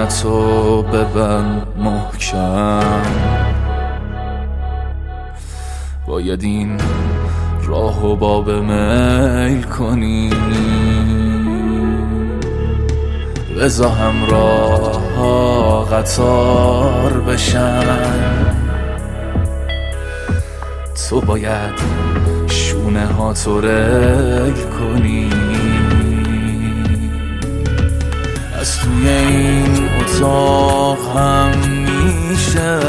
چشماتو ببند محکم، باید این راهو باب میل کنی، بذار همراه ها قطار بشن، تو باید شونه ها تو ریل کنی. از توی این اتاق هم میشه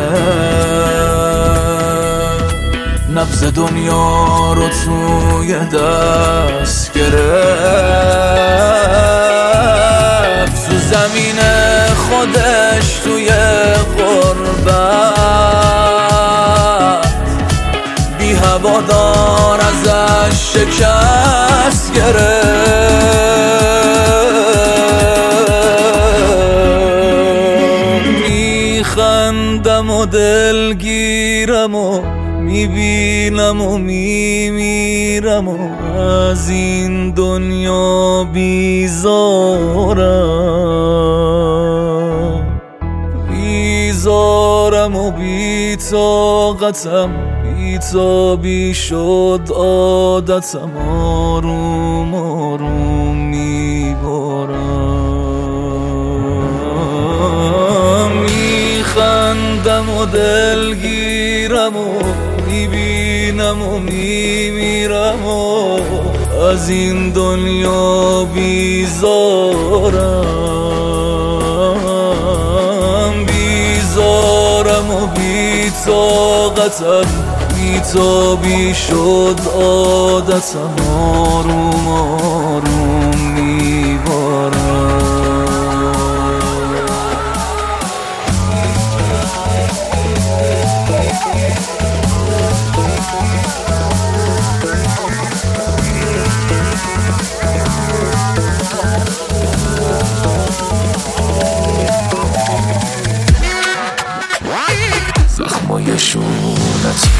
نبض دنیا رو توی دست گرفت، تو زمین خودش توی غربت بی هوادار ازش شکست گرفت. میخندم و دلگیرم و میبینم و میمیرم و از این دنیا بیزارم و بی‌طاقتم، بی‌تابی شد عادتم، آروم آروم میبارم. میخندم و دلگیرم و میبینم و میمیرم و از این دنیا بیزارم و بی‌طاقتم، بی‌تابی شد عادتم، آروم آروم میبارم. زخمای شونت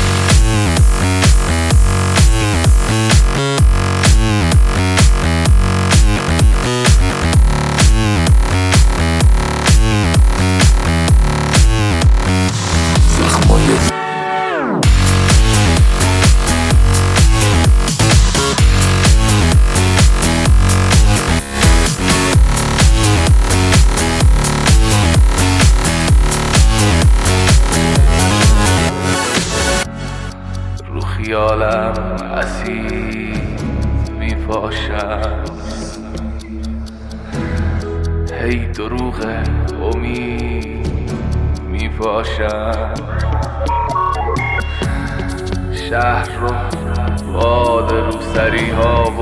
خیالم اسیر میپاشم، هی دروغ امید میپاشم، شهر رو باد روسری ها و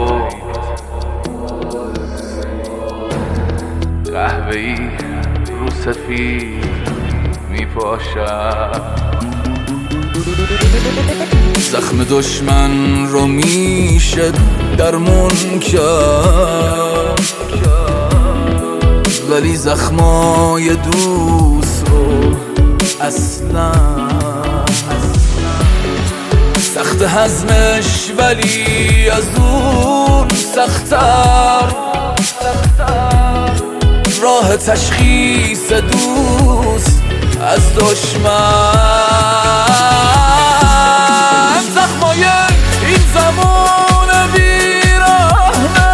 قهوه‌ای رو سفید میپاشم. زخم دشمن رو میشه درمون کرد، ولی زخمای دوست رو اصلا سخت هضمش، ولی از اون سخت‌تر راه تشخیص دوست از دشمن. زخمای این زمان بیرحمه،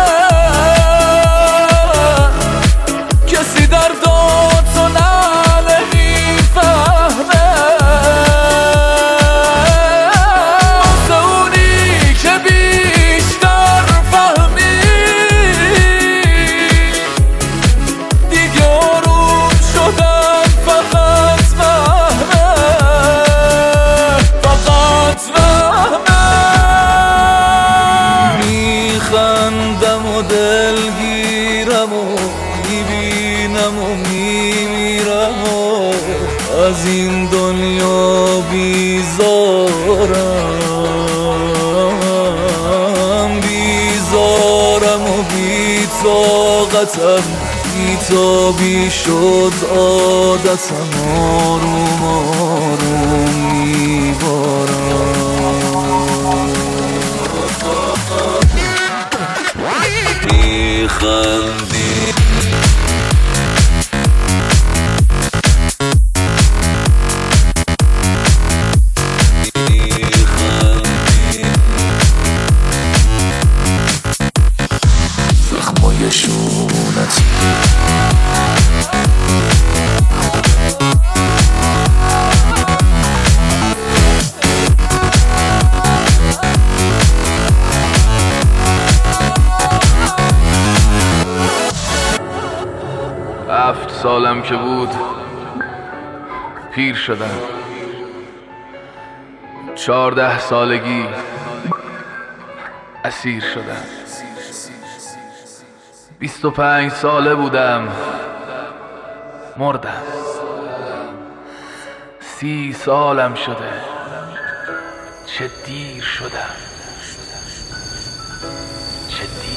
کسی درداتو نمیفهمه، واسه اونی که بیشتر فهمی دیگه آروم شدن فقط وهمه، فقط وهمه. میخندم و دلگیرم و میبینم و میمیرم و از این دنیا بیزارم و بی‌طاقتم، بی‌تابی شد عادتم، آروم آروم میبارم. میخندی سالم که بود پیر شدم. 14 سالگی اسیر شدم. 25 ساله بودم مردم. 30 سالم شده چه دیر شدم، چه دیر.